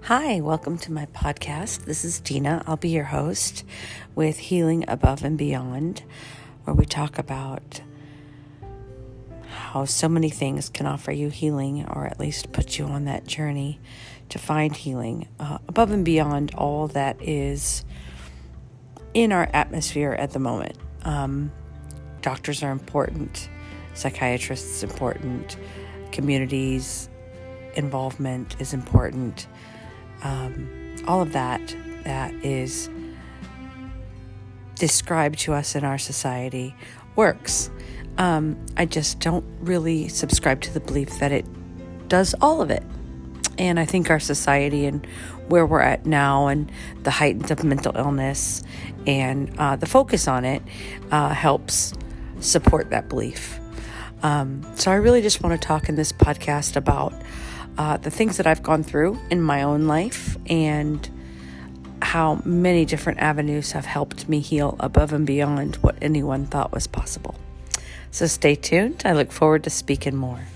Hi, welcome to my podcast. This is Dina. I'll be your host with Healing Above and Beyond, where we talk about how so many things can offer you healing, or at least put you on that journey to find healing above and beyond all that is in our atmosphere at the moment. Doctors are important, psychiatrists important, communities involvement is important. All of that is described to us in our society works. I just don't really subscribe to the belief that it does all of it. And I think our society and where we're at now and the heightened of mental illness and the focus on it helps support that belief. So I really just want to talk in this podcast about the things that I've gone through in my own life and how many different avenues have helped me heal above and beyond what anyone thought was possible. So stay tuned. I look forward to speaking more.